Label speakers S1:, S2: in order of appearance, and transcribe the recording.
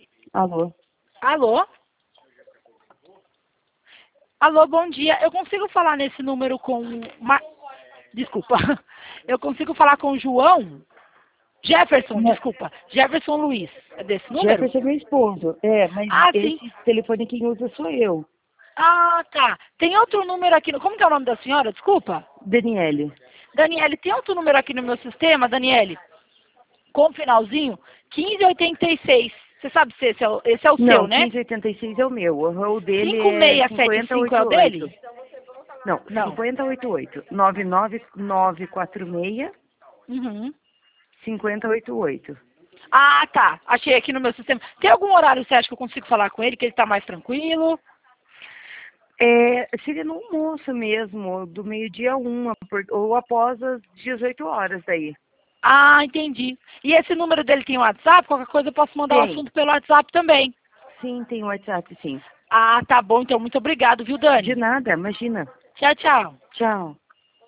S1: Alô?
S2: Alô? Alô, bom dia. Eu consigo falar nesse número com... Desculpa. Eu consigo falar com o João? Jefferson,
S1: Não,
S2: desculpa. Jefferson Luiz. É desse número?
S1: Jefferson é meu esposo. É, mas
S2: Ah, sim.
S1: esse telefone quem usa sou eu,
S2: Ah, tá. Tem outro número aqui. Como que é o nome da senhora? Desculpa.
S1: Daniele.
S2: Daniele, tem outro número aqui no meu sistema, Daniele? Com finalzinho 1586. Você sabe se esse é o seu,
S1: Não,
S2: né?
S1: 1586 é o meu. O dele é
S2: 5675 é o
S1: 5088.
S2: dele?
S1: Não,
S2: Não.
S1: 5088. 99946
S2: Uhum.
S1: 5088.
S2: Ah, tá. Achei aqui no meu sistema. Tem algum horário que você acha que eu consigo falar com ele, que ele está mais tranquilo?
S1: É, seria no almoço mesmo, do meio-dia a 1, ou após as 18 horas daí.
S2: Ah, entendi. E esse número dele tem WhatsApp? Qualquer coisa eu posso mandar o
S1: Tem.
S2: assunto pelo WhatsApp também.
S1: Sim, tem WhatsApp, sim.
S2: Ah, tá bom. Então, muito obrigado, viu,
S1: De
S2: Dani?
S1: nada, imagina.
S2: Tchau, tchau.
S1: Tchau.